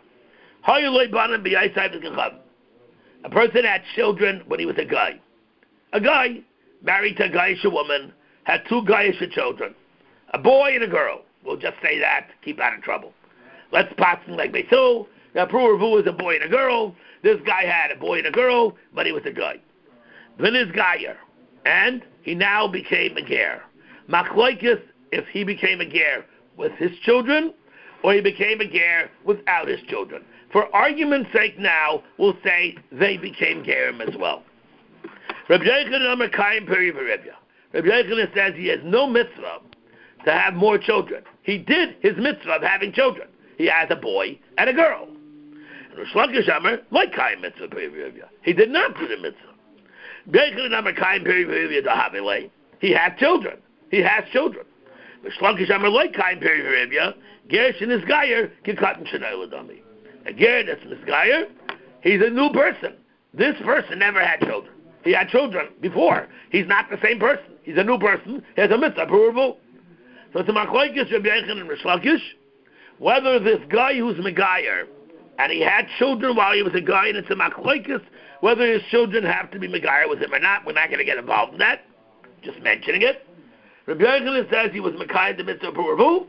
A person had children when he was a guy. A guy married to a Gaisha woman, had two Gaisha children, a boy and a girl. We'll just say that to keep out of trouble. Let's pass like Beisil. The Pruvu was a boy and a girl. This guy had a boy and a girl, but he was a guy. Then his Gayer. And he now became a ger. Machloikis, if he became a ger with his children, or he became a ger without his children. For argument's sake now, we'll say they became gerim as well. Rabbi Yochanan Amar Kaim Peri V'Rebya. Rabbi Yochanan says he has no mitzvah to have more children. He did his mitzvah of having children. He has a boy and a girl. And Rish Lakish Amar, like Kaim mitzvah perivivya. He did not do the mitzvah. Beichel Amar Kaim perivivya dahavile. He had children. He has children. Rish Lakish Amar, like Kaim perivivya. Gerish and his gayer kikatan shenay ladami. A ger that's misgayer, he's a new person. This person never had children. He had children before. He's not the same person. He's a new person. He has a mitzvah approval. So it's a machlokes Rabbi Yochanan and Rish Lakish, whether this guy who's megayer and he had children while he was a guy, and it's a machlokes whether his children have to be megayer with him or not. We're not going to get involved in that. Just mentioning it. Rabbi Yochanan says he was megayer the mitzvah approval,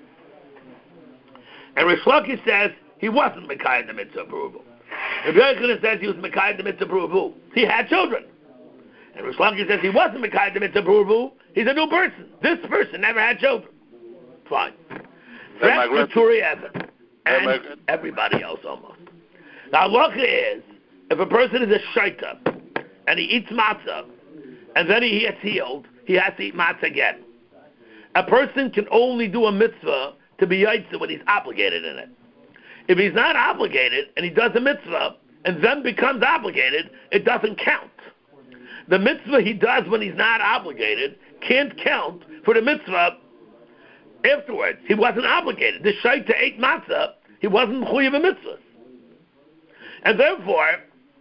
and Rish Lakish says he wasn't megayer the mitzvah approval. Rabbi Yochanan says he was megayer the mitzvah approval. He had children. And Rish Lakish says he wasn't megayer the mitzvah approval. He's a new person. This person never had children. Fine. That's for Turi Evan. And everybody else almost. Now, halacha is, if a person is a shaita, and he eats matzah, and then he gets healed, he has to eat matzah again. A person can only do a mitzvah to be yaitza when he's obligated in it. If he's not obligated, and he does a mitzvah, and then becomes obligated, it doesn't count. The mitzvah he does when he's not obligated can't count for the mitzvah afterwards. He wasn't obligated. The shaita ate matzah, he wasn't mechuyev a mitzvah. And therefore,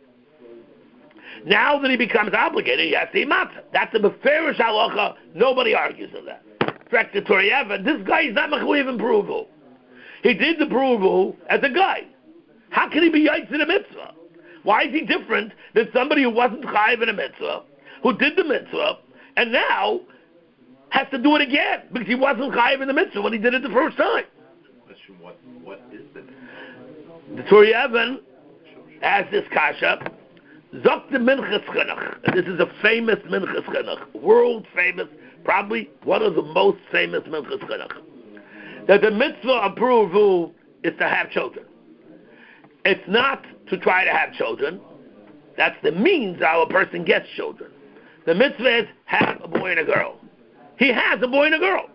now that he becomes obligated, he has to eat matzah. That's a beferish halacha. Nobody argues with that. Fractatory Evan, this guy is not mechuyev in approval. He did the approval as a guy. How can he be yaitz in a mitzvah? Why is he different than somebody who wasn't chayiv in a mitzvah, who did the mitzvah, and now has to do it again because he wasn't chayiv in the mitzvah when he did it the first time? Question: What what is the mitzvah? The Turi Evan has this kasha. Zok the Minchas Chinuch. This is a famous Minchas Chinuch, world famous, probably one of the most famous Minchas Chinuch. That the mitzvah approval is to have children. It's not to try to have children. That's the means how a person gets children. The mitzvah is have a boy and a girl. He has a boy and a girl.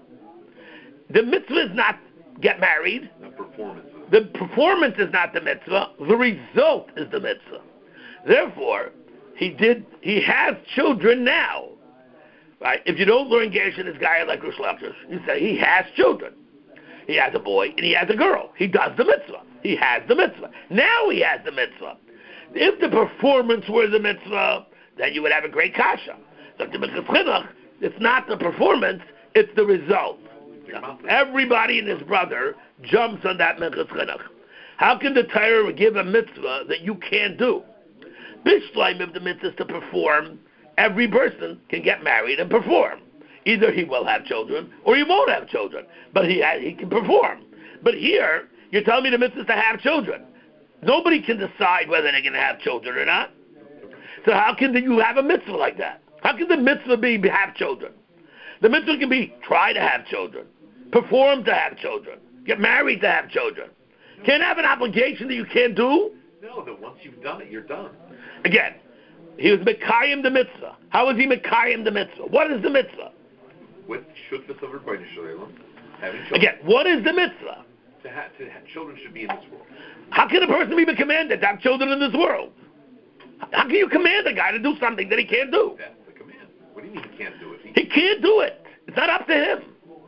The mitzvah is not get married. The performance. The performance is not the mitzvah. The result is the mitzvah. Therefore, he did. He has children now. Right? If you don't learn Gershon, this guy like Rish Lakish, you say he has children. He has a boy and he has a girl. He does the mitzvah. He has the mitzvah. Now he has the mitzvah. If the performance were the mitzvah, then you would have a great kasha. So the Minchas Chinuch, it's not the performance, it's the result. Everybody and his brother jumps on that Minchas Chinuch. How can the Torah give a mitzvah that you can't do? Bishleim, if the mitzvah is to perform, every person can get married and perform. Either he will have children or he won't have children, but he has, he can perform. But here, you're telling me the mitzvah is to have children. Nobody can decide whether they're going to have children or not. So how can you have a mitzvah like that? How can the mitzvah be have children? The mitzvah can be try to have children, perform to have children, get married to have children. Can't have an obligation that you can't do? No, that once you've done it, you're done. Again, he was mekayim the mitzvah. How is he mekayim the mitzvah? What is the mitzvah? With shutfus of Rebbeinu Shalom, having children. Again, what is the mitzvah? To have, to have, children should be in this world. How can a person be commanded to have children in this world? How can you command a guy to do something that he can't do? That's the command. What do you mean he can't do it? He, he can't do it. It's not up to him.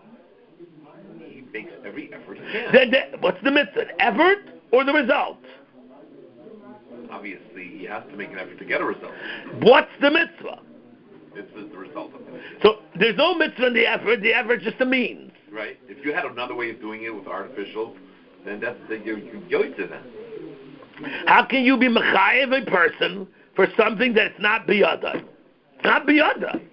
He makes every effort he can. Then, then, what's the mitzvah? Effort or the result? Obviously, he has to make an effort to get a result. What's the mitzvah? Mitzvah is the result of it. So there's no mitzvah in the effort. The effort's just a means. Right. If you had another way of doing it with artificial, then that's the you you go to them. How can you be mechayev a person for something that's not biyada? It's not biyada.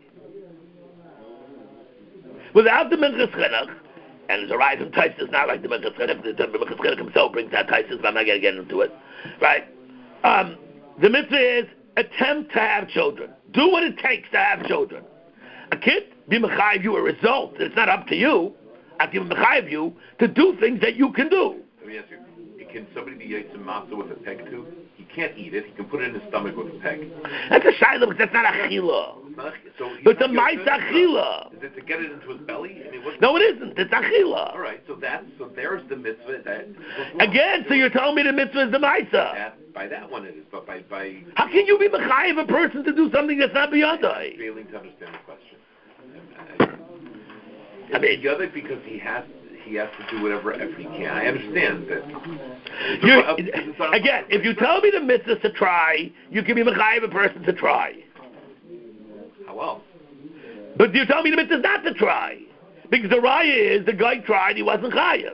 Without the Minchas Chinuch, and the rise in Taisus, not like the Minchas Chinuch, the Minchas Chinuch himself brings that Taisus, but I'm not going to get into it. Right? Um, the mitzvah is attempt to have children. Do what it takes to have children. A kid, be mechayev you a result. It's not up to you. I can mechayev you to do things that you can do. Let me ask you: can somebody be yaitz matzah with a peg tube? He can't eat it. He can put it in his stomach with a peg. That's a shaila, but that's not achila. So But the ma'isa achila. Is it to get it into his belly? I mean, what's no, it isn't. It's achila. All right, so that's so there's the mitzvah that. Again, so you're telling me the mitzvah is the ma'isa. That, by that one it is, but by by. How can you be mechayev a person to do something that's not beyond I'm failing to understand the question. I, I mean, the other because he has. He has to do whatever effort he can. I understand that. You're, again, if you tell me the mitzvah is to try, you can be mechayev a person to try. How else? But you tell me the mitzvah is not to try, because the raya is the guy tried, he wasn't chayev.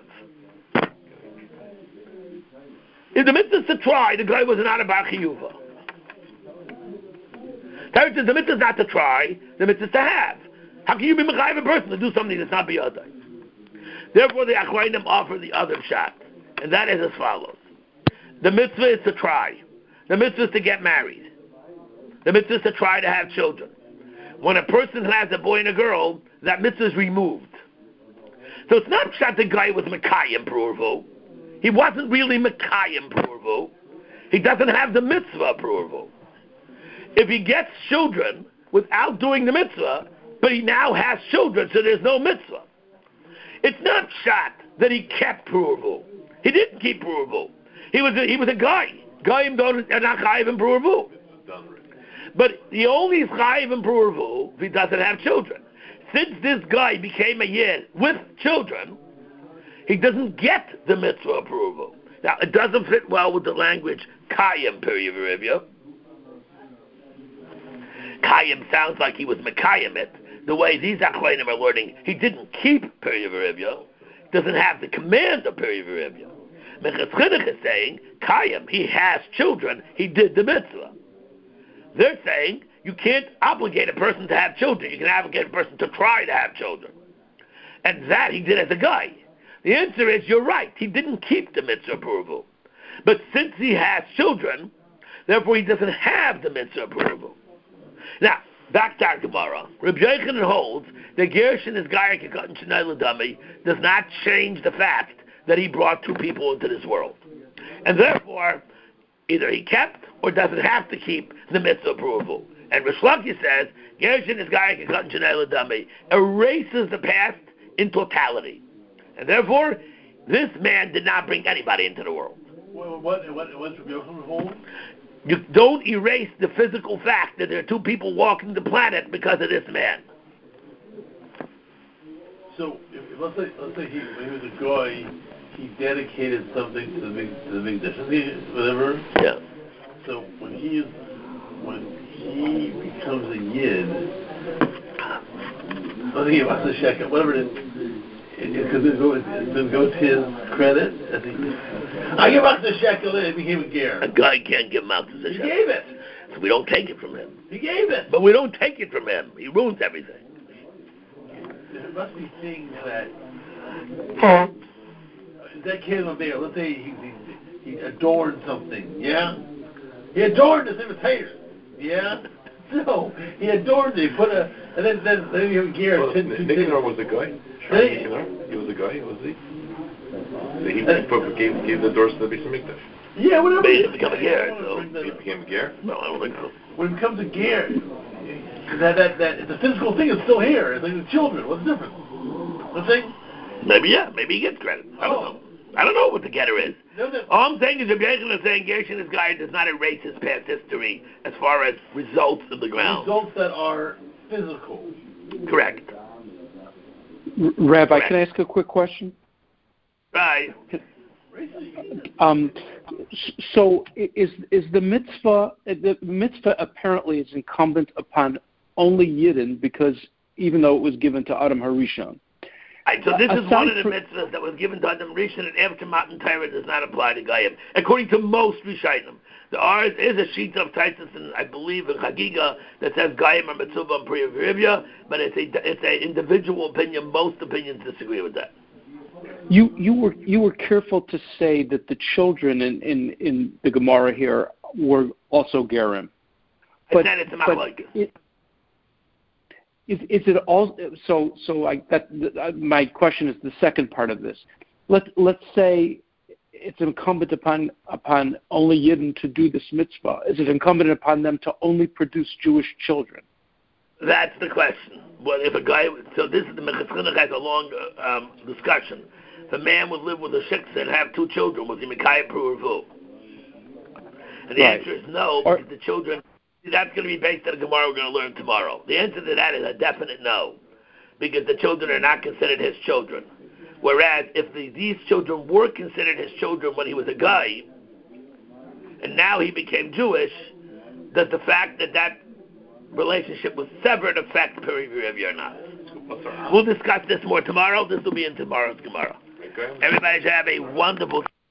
If the mitzvah is to try, the guy was not a bar chiyuva. The mitzvah is not to try, the mitzvah is to have. How can you be mechayev a person to do something that's not beyond? Therefore, the Achronim offer the other shot, and that is as follows: the mitzvah is to try, the mitzvah is to get married, the mitzvah is to try to have children. When a person has a boy and a girl, that mitzvah is removed. So it's not shot the guy was Mekayim Purvu. He wasn't really Mekayim Purvu. He doesn't have the mitzvah Purvu. If he gets children without doing the mitzvah, but he now has children, so there's no mitzvah. It's not shot that he kept Purvu. He didn't keep Purvu. He was a, he was a guy. Guyim don't are not chayiv in Purvu. But he only is chayiv in Purvu if he doesn't have children. Since this guy became a yid with children, he doesn't get the mitzvah of Purvu. Now it doesn't fit well with the language Kayim Periyavivya. Kayim sounds like he was Mekayim it. The way these Achronim are learning, he didn't keep Periyavivya, doesn't have the command of Periyavivya. Mechas Chinuch is saying, Kayim, he has children, he did the mitzvah. They're saying, you can't obligate a person to have children, you can obligate a person to try to have children. And that he did as a guy. The answer is, you're right, he didn't keep the mitzvah Purvu. But since he has children, therefore he doesn't have the mitzvah Purvu. Now, back to our Gemara. Reb Yochanan holds that Gershon is Gayak Yekatan Shnei L'Dami does not change the fact that he brought two people into this world. And therefore, either he kept or doesn't have to keep the mitzvah approval. And Rish Lakish says, Gershon is Gayak Yekatan Shnei L'Dami erases the past in totality. And therefore, this man did not bring anybody into the world. What, what, what, what's Reb Yochanan hold? You don't erase the physical fact that there are two people walking the planet because of this man. So, if, let's say, let's say he, when he was a guy, he dedicated something to the big, to the big dish, whatever. Yeah. So when he is, when he becomes a yid, let's say he wants to check it, whatever it is. Because it doesn't go to his credit. As he, I give out the shekel and it became a ger. A guy can't give out the shekel. He gave it. So we don't take it from him. He gave it. But we don't take it from him. He ruins everything. There must be things that... that kid over there, let's say he, he, he adorned something, yeah? He adorned this invitation, yeah? No, he adorned it. He put a... And then, then, then you have a ger. Well, Nicanor was a guy. Hey. He was a guy, was he? He, he put, gave, gave the doors to the Beis Hamikdash. Yeah, whatever. But he didn't become a ger, so... He became a ger? No, I don't think so. When it becomes a ger, that, that, that, it's a physical thing, it's still here. It's like the children. What's the difference? The thing? Maybe, yeah. Maybe he gets credit. I don't Oh. know. I don't know what the getter is. No, no. All I'm saying is Rabbi Yochanan is saying Gershon, this guy, does not erase his past history as far as results of the ground. Results that are physical. Correct. R- Rabbi, Correct. can I ask a quick question? Right. Um, so is is the mitzvah, the mitzvah apparently is incumbent upon only Yidden because even though it was given to Adam Harishon. Right, so this is Aside one of the from- mitzvahs that was given to Adam Rishon and after Matan Torah does not apply to Goyim, according to most Rishonim. There are, is a sheet of Taisus, and I believe in Chagiga, that says Goyim are mitzvah and Priya V'Rivya, but it's a it's an individual opinion. Most opinions disagree with that. You you were you were careful to say that the children in, in, in the Gemara here were also Gerim. I said it's a machlokes. It, Is, is it all so? So I, that uh, my question is the second part of this. Let let's say it's incumbent upon upon only Yidden to do this mitzvah? Is it incumbent upon them to only produce Jewish children? That's the question. Well, if a guy, so this is the Mechitz Chinuch has a long uh, um, discussion. If a man would live with a shiksa and have two children, was he Mekayim Pru or Vu? And the Right. answer is no, Or, because the children, that's going to be based on the Gemara we're going to learn tomorrow. The answer to that is a definite no, because the children are not considered his children. Whereas if the, these children were considered his children when he was a guy, and now he became Jewish, does the fact that that relationship was severed affect Peri V'Revi or not? We'll discuss this more tomorrow. This will be in tomorrow's Gemara. Everybody should have a wonderful